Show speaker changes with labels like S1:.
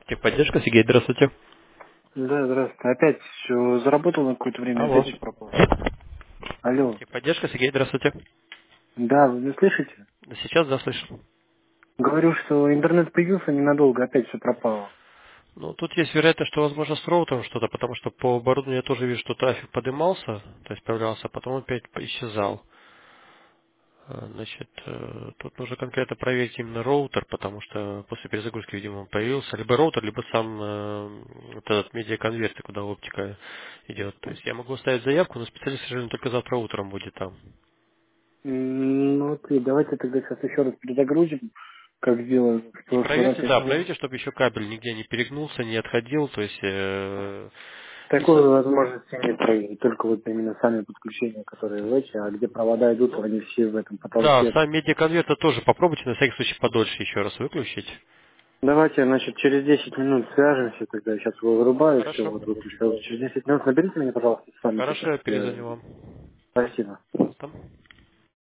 S1: Техподдержка, Сергей, здравствуйте.
S2: Да, здравствуйте. Опять все заработал на какое-то время,
S1: Алло.
S2: опять все пропало. Алло.
S1: Техподдержка, Сергей, здравствуйте.
S2: Да, вы меня слышите?
S1: Да, сейчас, да, слышу.
S2: Говорю, что интернет появился ненадолго, опять все пропало.
S1: Ну, тут есть вероятность, что, возможно, с роутером что-то, потому что по оборудованию я тоже вижу, что трафик поднимался, то есть появлялся, а потом опять исчезал. Значит, тут нужно конкретно проверить именно роутер, потому что после перезагрузки, видимо, он появился. Либо роутер, либо сам вот этот медиаконвертер, куда оптика идет. То есть я могу оставить заявку, но специалист, к сожалению, только завтра утром будет там.
S2: Ну окей, давайте тогда сейчас еще раз перезагрузим, как сделали в
S1: И
S2: прошлый раз.
S1: проверьте,
S2: Я
S1: да,
S2: думаю,
S1: проверьте, чтобы еще кабель нигде не перегнулся, не отходил, то есть
S2: такой возможности нет проверить, только вот именно сами подключения, которые в эти, а где провода идут,
S1: ну,
S2: они все в этом
S1: да,
S2: потолке.
S1: сам медиаконвертер тоже попробуйте на всякий случай подольше еще раз выключить.
S2: Давайте, значит, через 10 минут свяжемся, тогда я сейчас его вырубаю, все,
S1: Хорошо.
S2: вот выключу. Через 10 минут наберите меня, пожалуйста, с вами
S1: Хорошо,
S2: сейчас.
S1: я перезвоню вам.
S2: Спасибо.
S1: Пожалуйста.